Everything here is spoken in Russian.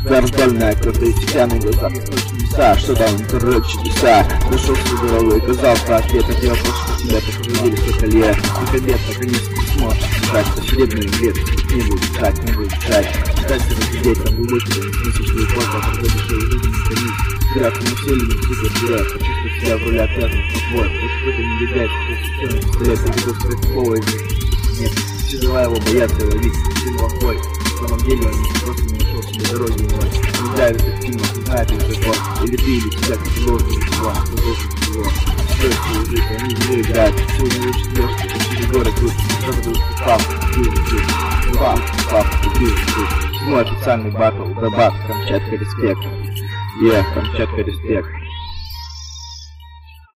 Раздольная, крутые стены, глаза, чудеса. Что дал интернет чудеса? Нашел свою дорогу и казал про ответ. Я вопрос, что тебя так проводили все колье. И обед, наконец, ты сможешь читать. По серебряным веткам не буду читать, не буду читать. Читать, сидеть, там глубокий, смысл, что и плохо, проходишь свою жизнь, не томить. Играть на все люди, супер герой. Почувствовать себя в роли отвязанных на твой. Вот кто-то не видает, что система пистолет, и готов сказать такого из них. Нет, все дела его боятся и ловить, сын плохой. На самом деле он просто не нашел себе дороги иной. Не знает этот фильм, не знает их закон. Или ты, или тебя, как ты должен его, ты должен его. Стоит свою жизнь, они в нее играют. Сегодня лучше слёжки, через горы тут. Сразу будут пап, ты. Ну, официальный батл, да бат, Камчатка респект. Камчатка респект.